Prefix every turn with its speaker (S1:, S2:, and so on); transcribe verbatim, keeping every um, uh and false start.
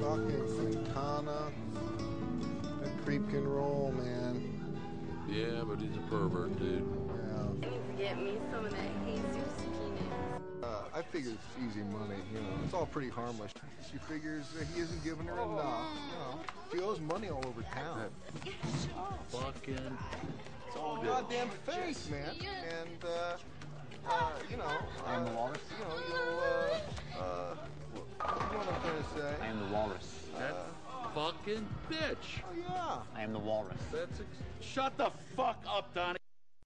S1: fucking Quintana. That creep can roll, man.
S2: Yeah, but he's a pervert, dude.
S1: Yeah.
S3: I need to get me some of that Jesus penis.
S1: Uh, I figure it's easy money, you know. It's all pretty harmless. She figures that he isn't giving her enough, you know. She owes money all over town.
S2: Fucking.
S1: It's all goddamn fake, man. And, uh, uh, you know, uh,
S4: I am the walrus.
S1: You know, you'll, uh, uh, what do you want I'm trying to say?
S4: I am the walrus.
S2: That fucking bitch.
S1: Oh, yeah.
S4: I am the walrus.
S2: That's. Ex-
S4: Shut the fuck up, Donnie.